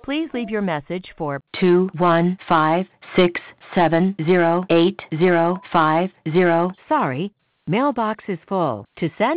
Please leave your message for 215670805. Sorry, mailbox is full. To send